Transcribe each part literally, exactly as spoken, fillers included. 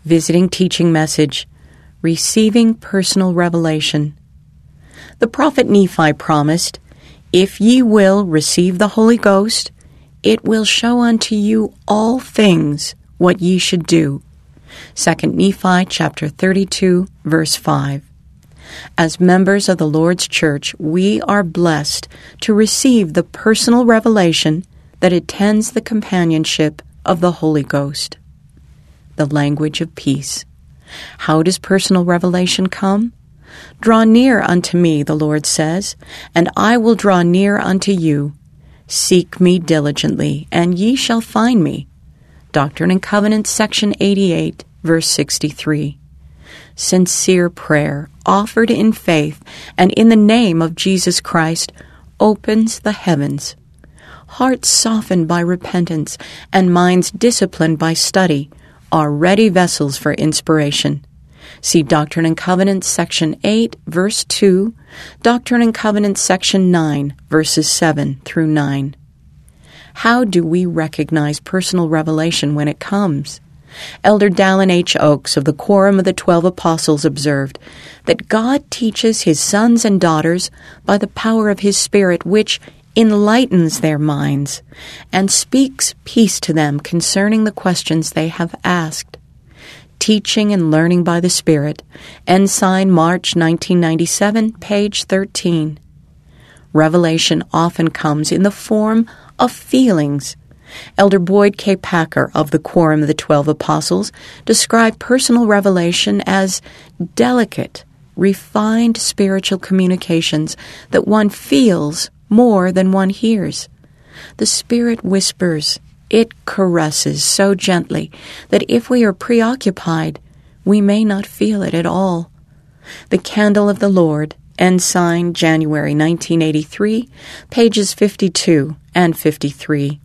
Visiting Teaching Message, Receiving Personal Revelation. The prophet Nephi promised, "If ye will receive the Holy Ghost, it will show unto you all things what ye should do." Second Nephi chapter thirty-two, verse five. As members of the Lord's Church, we are blessed to receive the personal revelation that attends the companionship of the Holy Ghost. The language of peace. How does personal revelation come? "Draw near unto me," the Lord says, "and I will draw near unto you. Seek me diligently, and ye shall find me." Doctrine and Covenants, section eighty-eight, verse sixty-three. Sincere prayer, offered in faith and in the name of Jesus Christ, opens the heavens. Hearts softened by repentance and minds disciplined by study are ready vessels for inspiration. See Doctrine and Covenants, section eight, verse two, Doctrine and Covenants, section nine, verses seven through nine. How do we recognize personal revelation when it comes? Elder Dallin H. Oakes of the Quorum of the Twelve Apostles observed that God teaches His sons and daughters by the power of His Spirit, which enlightens their minds and speaks peace to them concerning the questions they have asked. Teaching and Learning by the Spirit, Ensign, March nineteen ninety-seven, page thirteen. Revelation often comes in the form of feelings. Elder Boyd K. Packer of the Quorum of the Twelve Apostles described personal revelation as delicate, refined spiritual communications that one feels more than one hears. The Spirit whispers. It caresses so gently that if we are preoccupied, we may not feel it at all. The Candle of the Lord, Ensign, January nineteen eighty-three, pages fifty-two and fifty-three.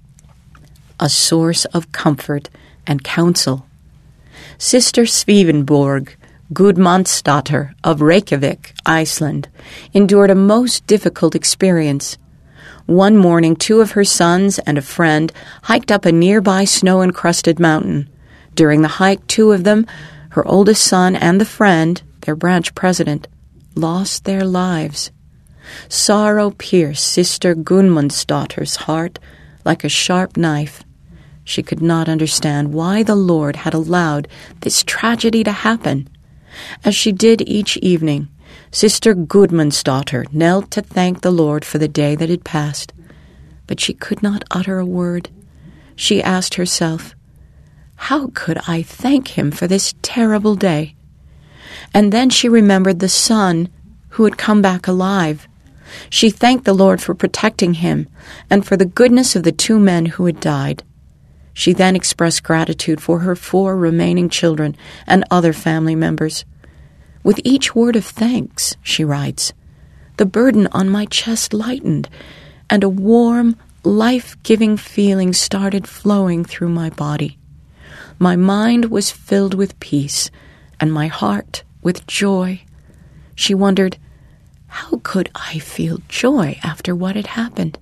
A source of comfort and counsel. Sister Swedenborg Gudmundsdottir of Reykjavik, Iceland, endured a most difficult experience. One morning, two of her sons and a friend hiked up a nearby snow-encrusted mountain. During the hike, two of them, her oldest son and the friend, their branch president, lost their lives. Sorrow pierced Sister Gudmundsdottir's heart like a sharp knife. She could not understand why the Lord had allowed this tragedy to happen. As she did each evening, Sister Gudmundsdottir knelt to thank the Lord for the day that had passed, but she could not utter a word. She asked herself, "How could I thank Him for this terrible day?" And then she remembered the son who had come back alive. She thanked the Lord for protecting him and for the goodness of the two men who had died. She then expressed gratitude for her four remaining children and other family members. "With each word of thanks," she writes, "the burden on my chest lightened, and a warm, life-giving feeling started flowing through my body. My mind was filled with peace, and my heart with joy." She wondered, how could I feel joy after what had happened?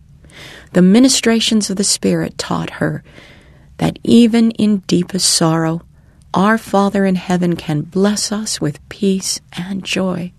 The ministrations of the Spirit taught her that even in deepest sorrow, our Father in heaven can bless us with peace and joy.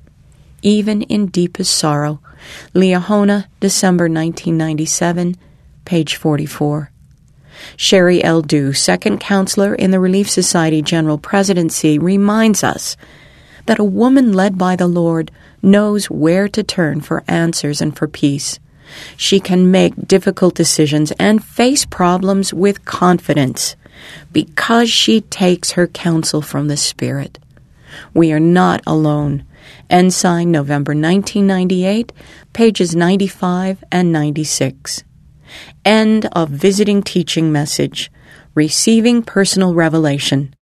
Even in deepest sorrow. Liahona, December nineteen ninety-seven, page forty-four. Sherry L. Dew, second counselor in the Relief Society General Presidency, reminds us that a woman led by the Lord knows where to turn for answers and for peace. She can make difficult decisions and face problems with confidence because she takes her counsel from the Spirit. We are not alone. Ensign, November nineteen ninety-eight, pages ninety-five and ninety-six. End of Visiting Teaching Message, Receiving Personal Revelation.